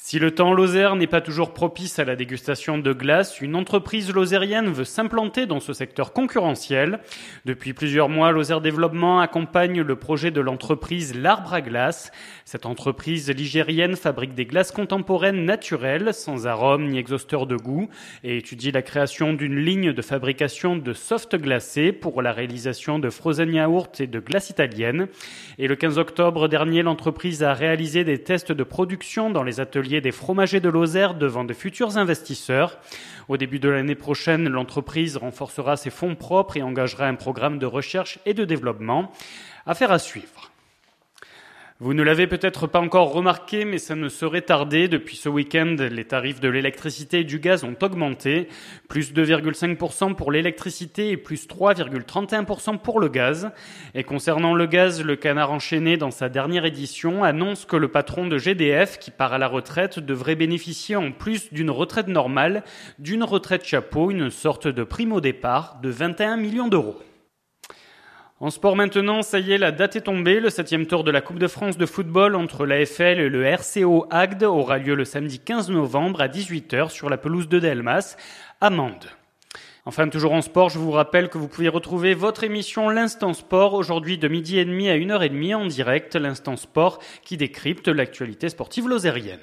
Si le temps lozère n'est pas toujours propice à la dégustation de glace, une entreprise lozérienne veut s'implanter dans ce secteur concurrentiel. Depuis plusieurs mois, Lozère Développement accompagne le projet de l'entreprise L'Arbre à Glace. Cette entreprise ligérienne fabrique des glaces contemporaines naturelles, sans arôme ni exhausteur de goût, et étudie la création d'une ligne de fabrication de soft glacés pour la réalisation de frozen yaourt et de glace italienne. Et le 15 octobre dernier, l'entreprise a réalisé des tests de production dans les ateliers des fromagers de Lozère devant de futurs investisseurs. Au début de l'année prochaine, l'entreprise renforcera ses fonds propres et engagera un programme de recherche et de développement. Affaire à suivre. Vous ne l'avez peut-être pas encore remarqué, mais ça ne saurait tarder. Depuis ce week-end, les tarifs de l'électricité et du gaz ont augmenté. Plus 2,5% pour l'électricité et plus 3,31% pour le gaz. Et concernant le gaz, le Canard enchaîné, dans sa dernière édition, annonce que le patron de GDF, qui part à la retraite, devrait bénéficier en plus d'une retraite normale, d'une retraite chapeau, une sorte de prime au départ de 21 millions d'euros. En sport maintenant, ça y est, la date est tombée. Le 7e tour de la Coupe de France de football entre l'AFL et le RCO Agde aura lieu le samedi 15 novembre à 18h sur la pelouse de Delmas, à Mende. Enfin, toujours en sport, je vous rappelle que vous pouvez retrouver votre émission L'Instant Sport aujourd'hui de 12h30 à 1h30 en direct. L'Instant Sport qui décrypte l'actualité sportive lozérienne.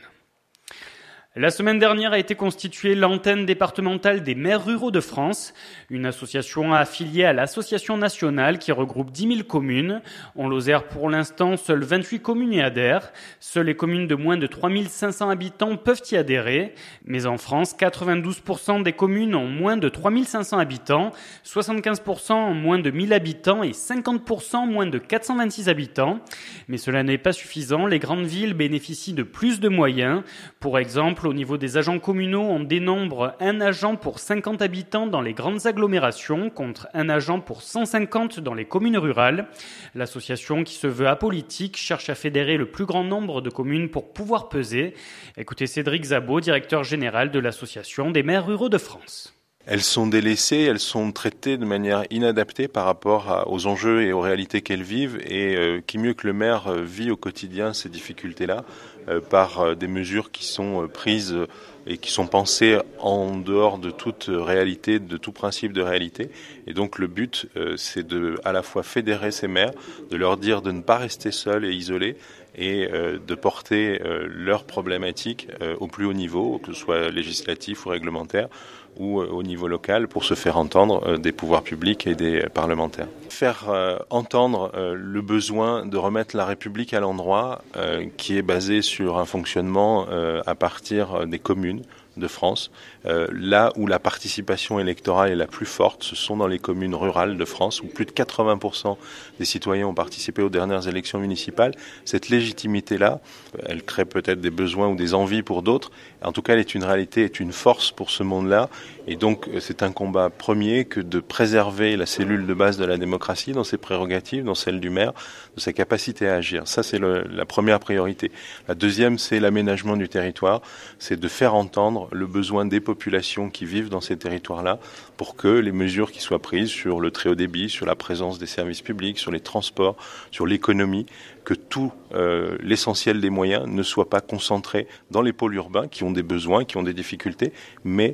La semaine dernière a été constituée l'antenne départementale des maires ruraux de France, une association affiliée à l'association nationale qui regroupe 10 000 communes. En Lozère, pour l'instant, seules 28 communes y adhèrent. Seules les communes de moins de 3 500 habitants peuvent y adhérer. Mais en France, 92% des communes ont moins de 3 500 habitants, 75% ont moins de 1000 habitants et 50% moins de 426 habitants. Mais cela n'est pas suffisant. Les grandes villes bénéficient de plus de moyens. Pour exemple, au niveau des agents communaux, on dénombre un agent pour 50 habitants dans les grandes agglomérations contre un agent pour 150 dans les communes rurales. L'association, qui se veut apolitique, cherche à fédérer le plus grand nombre de communes pour pouvoir peser. Écoutez Cédric Zabot, directeur général de l'Association des maires ruraux de France. Elles sont délaissées, elles sont traitées de manière inadaptée par rapport aux enjeux et aux réalités qu'elles vivent. Et qui mieux que le maire vit au quotidien ces difficultés-là par des mesures qui sont prises et qui sont pensées en dehors de toute réalité, de tout principe de réalité. Et donc le but, c'est de à la fois fédérer ces maires, de leur dire de ne pas rester seuls et isolés, et de porter leurs problématiques au plus haut niveau, que ce soit législatif ou réglementaire, ou au niveau local, pour se faire entendre des pouvoirs publics et des parlementaires. Faire entendre le besoin de remettre la République à l'endroit, qui est basé sur un fonctionnement à partir des communes de France. Là où la participation électorale est la plus forte, ce sont dans les communes rurales de France, où plus de 80% des citoyens ont participé aux dernières élections municipales. Cette légitimité-là, elle crée peut-être des besoins ou des envies pour d'autres. En tout cas, elle est une réalité, est une force pour ce monde-là. Et donc, c'est un combat premier que de préserver la cellule de base de la démocratie dans ses prérogatives, dans celle du maire, de sa capacité à agir. Ça, c'est la première priorité. La deuxième, c'est l'aménagement du territoire. C'est de faire entendre le besoin des populations qui vivent dans ces territoires-là pour que les mesures qui soient prises sur le très haut débit, sur la présence des services publics, sur les transports, sur l'économie, que tout l'essentiel des moyens ne soit pas concentré dans les pôles urbains qui ont des besoins, qui ont des difficultés, mais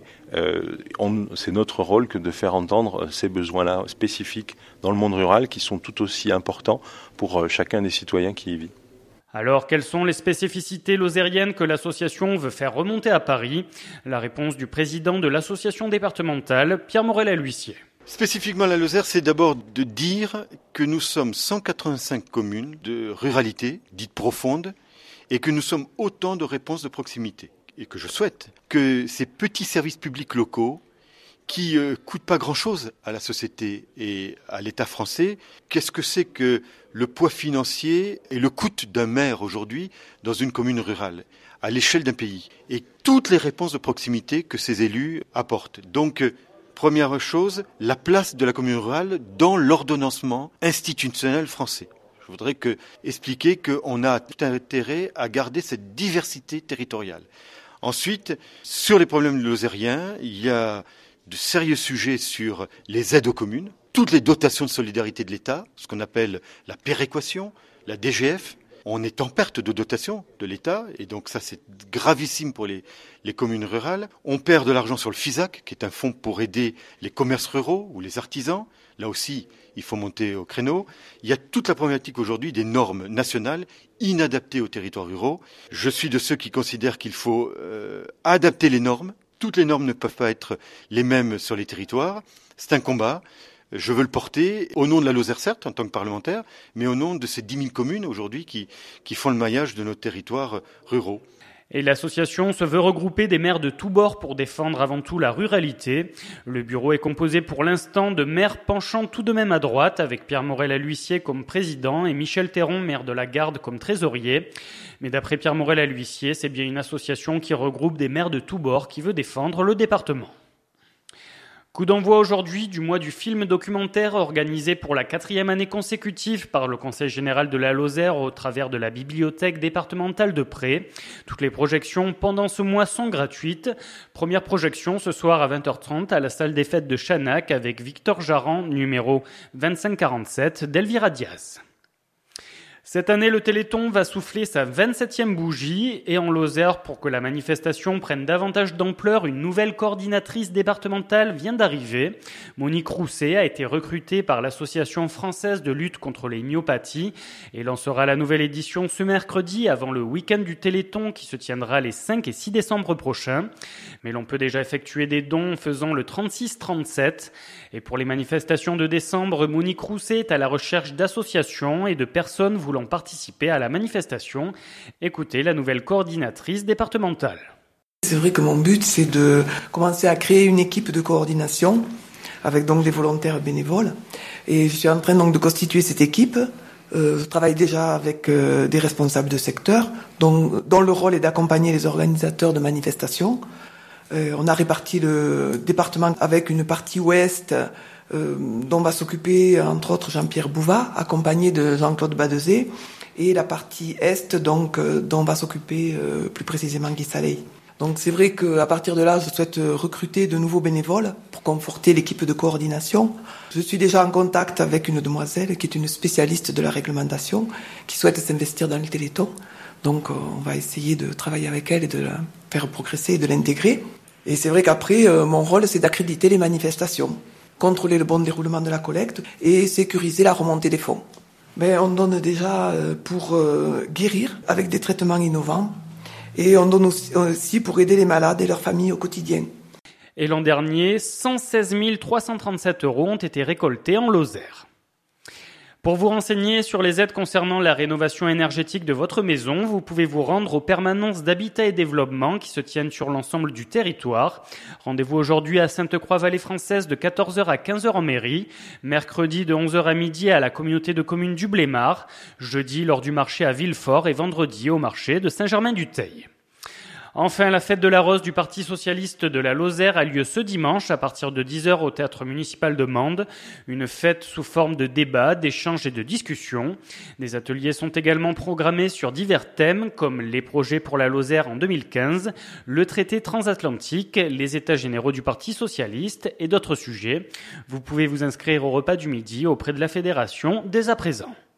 c'est notre rôle que de faire entendre ces besoins-là spécifiques dans le monde rural qui sont tout aussi importants pour chacun des citoyens qui y vit. Alors, quelles sont les spécificités lozériennes que l'association veut faire remonter à Paris ? La réponse du président de l'association départementale, Pierre Morel-L'Huissier. Spécifiquement la Lozère, c'est d'abord de dire que nous sommes 185 communes de ruralité, dites profondes, et que nous sommes autant de réponses de proximité. Et que je souhaite que ces petits services publics locaux, qui coûtent pas grand-chose à la société et à l'État français, qu'est-ce que c'est que le poids financier et le coût d'un maire aujourd'hui dans une commune rurale, à l'échelle d'un pays, et toutes les réponses de proximité que ces élus apportent. Donc, première chose, la place de la commune rurale dans l'ordonnancement institutionnel français. Je voudrais expliquer qu'on a tout intérêt à garder cette diversité territoriale. Ensuite, sur les problèmes lozériens, il y a de sérieux sujets sur les aides aux communes, toutes les dotations de solidarité de l'État, ce qu'on appelle la péréquation, la DGF, On est en perte de dotation de l'État, et donc ça c'est gravissime pour les communes rurales. On perd de l'argent sur le FISAC, qui est un fonds pour aider les commerces ruraux ou les artisans. Là aussi, il faut monter au créneau. Il y a toute la problématique aujourd'hui des normes nationales inadaptées aux territoires ruraux. Je suis de ceux qui considèrent qu'il faut adapter les normes. Toutes les normes ne peuvent pas être les mêmes sur les territoires. C'est un combat. Je veux le porter au nom de la Lozère, certes, en tant que parlementaire, mais au nom de ces 10 000 communes aujourd'hui qui font le maillage de nos territoires ruraux. Et l'association se veut regrouper des maires de tous bords pour défendre avant tout la ruralité. Le bureau est composé pour l'instant de maires penchant tout de même à droite, avec Pierre Morel-à-l'Huissier comme président et Michel Théron, maire de la Garde, comme trésorier. Mais d'après Pierre Morel-à-l'Huissier, c'est bien une association qui regroupe des maires de tous bords qui veut défendre le département. Coup d'envoi aujourd'hui du mois du film documentaire organisé pour la 4e année consécutive par le Conseil général de la Lozère au travers de la bibliothèque départementale de Pré. Toutes les projections pendant ce mois sont gratuites. Première projection ce soir à 20h30 à la salle des fêtes de Chanac avec Victor Jarran, numéro 2547 d'Elvira Diaz. Cette année, le Téléthon va souffler sa 27e bougie et en Lozère, pour que la manifestation prenne davantage d'ampleur, une nouvelle coordinatrice départementale vient d'arriver. Monique Rousset a été recrutée par l'Association française de lutte contre les myopathies et lancera la nouvelle édition ce mercredi avant le week-end du Téléthon qui se tiendra les 5 et 6 décembre prochains. Mais l'on peut déjà effectuer des dons en faisant le 36-37. Et pour les manifestations de décembre, Monique Rousset est à la recherche d'associations et de personnes voulant participer à la manifestation. Écoutez la nouvelle coordinatrice départementale. C'est vrai que mon but, c'est de commencer à créer une équipe de coordination avec donc des volontaires bénévoles. Et je suis en train donc de constituer cette équipe. Je travaille déjà avec des responsables de secteur, dont le rôle est d'accompagner les organisateurs de manifestations. On a réparti le département avec une partie ouest dont va s'occuper entre autres Jean-Pierre Bouvat, accompagné de Jean-Claude Badezé, et la partie est donc dont va s'occuper plus précisément Guy Saleil. Donc c'est vrai qu'à partir de là, je souhaite recruter de nouveaux bénévoles pour conforter l'équipe de coordination. Je suis déjà en contact avec une demoiselle qui est une spécialiste de la réglementation, qui souhaite s'investir dans le Téléthon. Donc on va essayer de travailler avec elle et de la faire progresser et de l'intégrer. Et c'est vrai qu'après, mon rôle, c'est d'accréditer les manifestations, contrôler le bon déroulement de la collecte et sécuriser la remontée des fonds. Mais on donne déjà pour guérir avec des traitements innovants et on donne aussi pour aider les malades et leurs familles au quotidien. Et l'an dernier, 116 337 € ont été récoltés en Lozère. Pour vous renseigner sur les aides concernant la rénovation énergétique de votre maison, vous pouvez vous rendre aux permanences d'habitat et développement qui se tiennent sur l'ensemble du territoire. Rendez-vous aujourd'hui à Sainte-Croix-Vallée Française de 14h à 15h en mairie, mercredi de 11h à midi à la communauté de communes du Blémard, jeudi lors du marché à Villefort et vendredi au marché de Saint-Germain-du-Teil. Enfin, la fête de la Rose du Parti socialiste de la Lozère a lieu ce dimanche à partir de 10h au théâtre municipal de Mende. Une fête sous forme de débats, d'échanges et de discussions. Des ateliers sont également programmés sur divers thèmes comme les projets pour la Lozère en 2015, le traité transatlantique, les états généraux du Parti socialiste et d'autres sujets. Vous pouvez vous inscrire au repas du midi auprès de la fédération dès à présent.